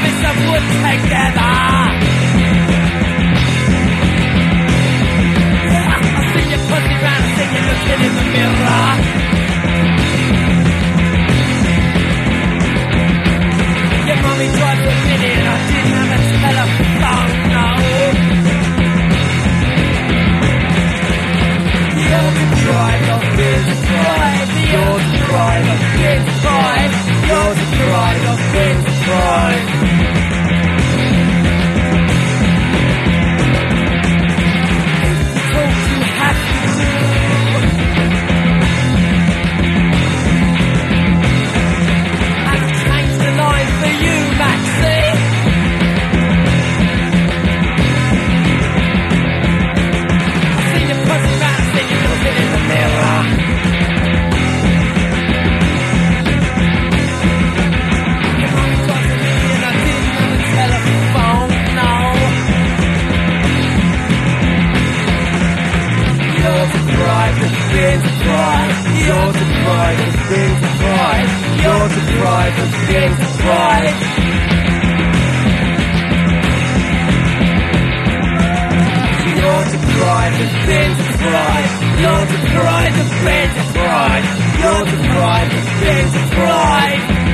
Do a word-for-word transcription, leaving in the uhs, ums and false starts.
promise I would together. Yeah, I see your pussy round, I see you looking in the mirror. Your mommy tried to admit it, I didn't have a telephone, no. You're deprived of being deprived. You're deprived of being deprived. You're deprived of being deprived. Talk you have to do. And I've changed the line for you, Maxie. I see you pussy round, I see you looking in the mirror. Your mommy tried to ring me and I didn't have a telephone, no. You're deprived of being deprived. You're deprived of being deprived. You're deprived of being deprived. You're deprived of being deprived. You're deprived of being deprived. You're deprived of being deprived.